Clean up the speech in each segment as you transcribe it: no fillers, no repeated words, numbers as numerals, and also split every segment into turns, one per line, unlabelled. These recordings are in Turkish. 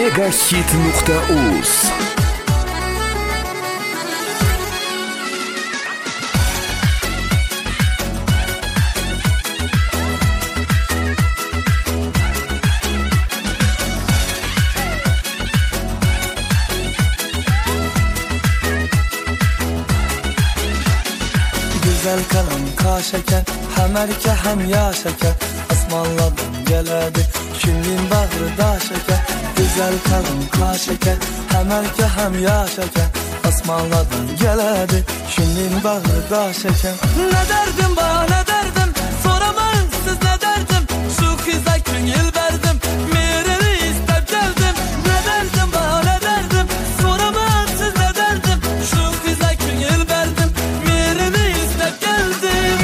megahit.uz.
Güzel kalem kaşeken, hem erke hem yaşaken, asmanlardan geledi, şunun bağrı da şeker. Güzel kalem kaşeken, hem erke hem yaşaken, asmanlardan geledi, şunun bağrı da şeker. Ne derdim bana ne derdim, soramam siz ne derdim, şu kıza köngül verdim, mireni istep geldim. Ne derdim bana ne derdim, soramam siz ne derdim, şu kıza köngül verdim, mireni istep geldim.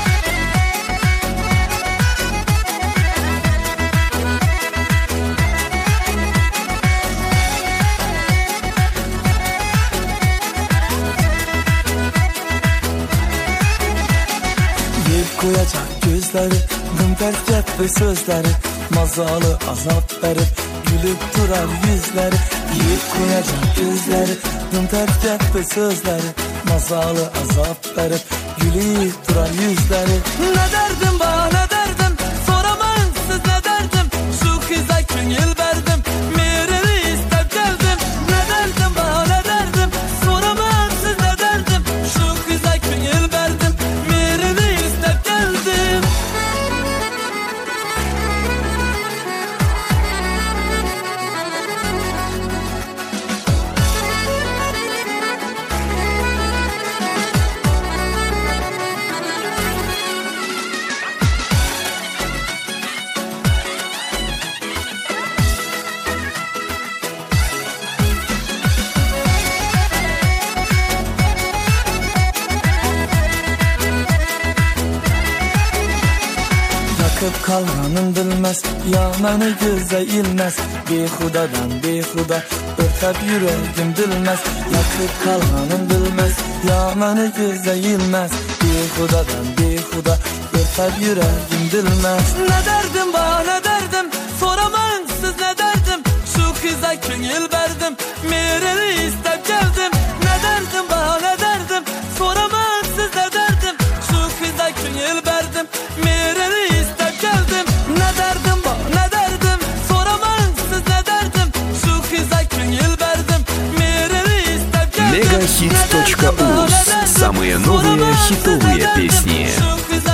Yiyip koyacak gözleri, dımperkep ve sözleri, mazalı azap verip gülüp durar yüzleri. Yiyip koyacak gözleri, dımperkep ve sözleri, mazalı azap verip gülüp durar yüzleri. Ne derdim bana ne derdim, soramam siz ne derdim, şu kıza köngül verdim, mireni istep geldim. Ne derdim bana ne derdim, soramam siz ne derdim, şu kıza köngül verdim, mireni istep geldim. Yakıp kalmanın bilmez, yamanı göze ilmez, behudadan behuda örtep yüreğim bilmez. Yakıp kalmanın bilmez, yamanı göze ilmez, behudadan behuda örtep yüreğim bilmez. Ne derdim bana ne derdim, soramam siz ne derdim, şu kıza köngül verdim, mireni istep geldim. Ne derdim bana ne derdim, soramam siz ne derdim, şu kıza köngül verdim, mireni istep geldim. Ne derdim bana ne derdim, soramam siz ne derdim, şu kıza köngül verdim, mireni istep geldim.
megahit.uz. Самые новые хитовые песни.